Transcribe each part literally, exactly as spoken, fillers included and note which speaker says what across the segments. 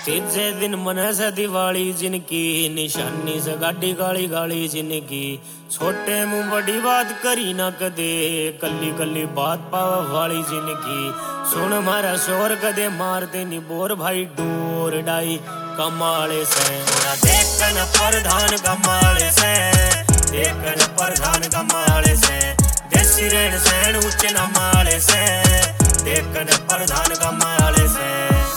Speaker 1: तीजे दिन मने से दिवाली जिनकी, निशानी से गाड़ी गाली गाली जिनकी। छोटे मुंह बड़ी बात करी ना कदे, कल्ली कल्ली बात पावा वाली जिनकी। सुन मारा शोर कदे मारते नी बोर भाई डोर डाई कमाले से। देखन प्रधान कमाले से, देखन प्रधान कमाले से। देसी रेण सैन ऊंचे न माले से, देखन प्रधान कमाले से।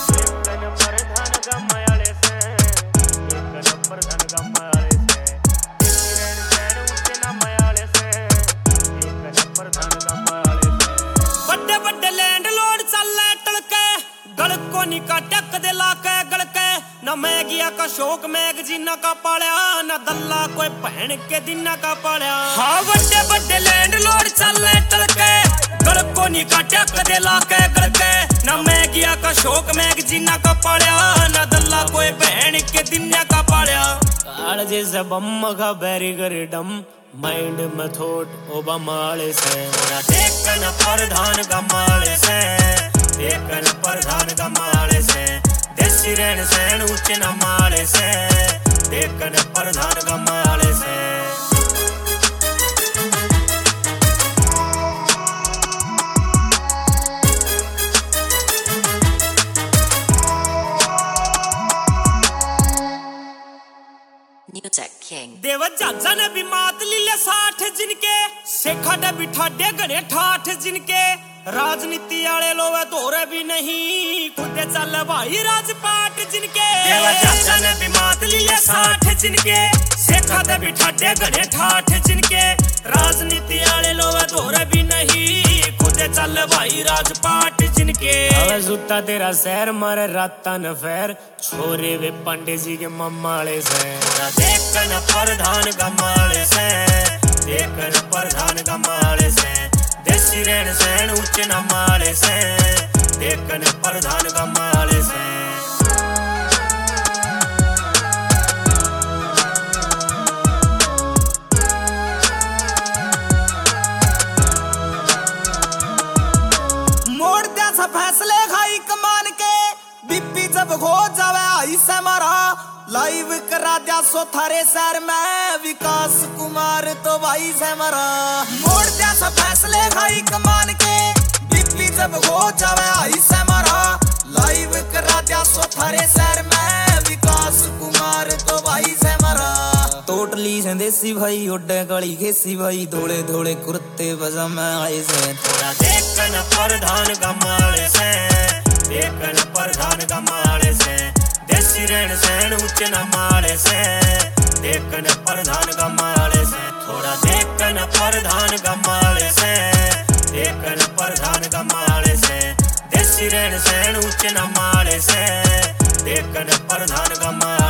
Speaker 1: न मैगिया का शौक मैगजीना का पालिया, न दल्ला कोई पहन के दिना का पालिया। हाँ बड़े बड़े लैंडलॉर्ड चले टलके, गलको नी काटा कदे लाके गलके। न मैगिया का शौक मैगजीना का पालिया, न दल्ला कोई पहन के दिना का पालिया। काल जैसे बम का बैरी करे डम, माइंड में थोट ओबामाले से। देखन प्रधान कमाले से, देखन प्रधान कमाले से। देसी रेण सैन ऊंचे न माले से, देखन प्रधान कमाले से। देवत जाजा ने भी मात लीले साठ जिनके, शेखा डे बिठा डे गणे ठाठ जिनके। राजनीति आले लोवे तोरे भी नहीं, खुदे चल भाई राजपाट जिनके। देवत जाजा ने भी मात लीले साठ जिनके, शेखा डे बिठा डे गणे ठाठ जिनके। राजनीति आले लोवे तोरे भी नहीं, खुदे चल भाई राजपाट जिनके। अबे सुता तेरा शहर मारे राता न फेर, छोरे वे पंडित जी के मम्माले से। देखन प्रधान कमाले से, देखन प्रधान कमाले से। देसी रेण सैन ऊंचे न माले से, देखन प्रधान कमाले से। मोड़ दिया सा फैसले खाई कमान के, बीपी जब हो जावे आई से मारा। लाइव करा दिया सो थारे शहर में, विकास कुमार तो भाई से मरा। मोड़ दिया सा फैसले खाई कमान के, बीपी जब हो जावे आई से मरा। लाइव करा दिया सो थारे शहर में, विकास कुमार तो भाई से मरा। टोटली से देसी भाई उड्डे काली घेसी भाई, धोले धोले कुर्ते पजामे आए से। थोड़ा देखन प्रधान कमाले से, देखन प्रधान कमाले से। देसी रेण सैन ऊंचे न माले से, देखन प्रधान कमाले से। थोड़ा देखन प्रधान कमाले से, देखन प्रधान कमाले से। देसी रेण सैन ऊंचे न माले से, देखन प्रधान कमाले।